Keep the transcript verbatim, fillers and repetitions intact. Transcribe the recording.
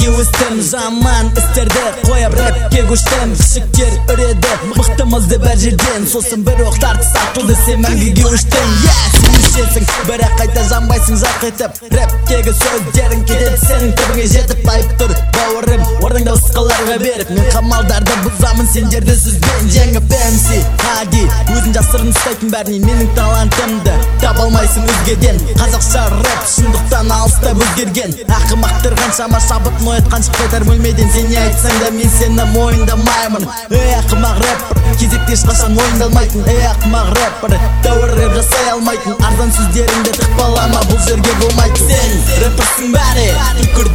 бірге өстім, жаман істерді қойып рэпке көштім. Күшіктер үреді мықтымызды бір жерден, сосын бір оқ тартыс атылды, сен мәңгіге өштің. Сен өшесің, бірақ қайта жанбайсың жарқ етіп, рэптегі сөздерің кетеді сенің түбіңе жетіп. Тайып тұр бауырым, орныңды басқаларға беріп, мен қамалдарды бұзамын сендерді сөзбен жеңіп. эм си Хади өзін жасырын ұстайтын бәрінен, менің талантымды таба алмайсың өзгеден. Қазақша рэп шындықтан алыстап өзгерген, ақымақтар қаншама шабытын оятқан шықпайтар бөлмеден. Сен не айтсаң да мен сені мойындамаймын. Эй ақымақ рэпер, кезекте ешқашан ойындалмайтын. Эй ақымақ рэпер, тәуір рэп жасай алмайтын. Арзан сөздеріңді тықпалама, бұл жерге болмайтын. Сен рэперсің бәрі, түкір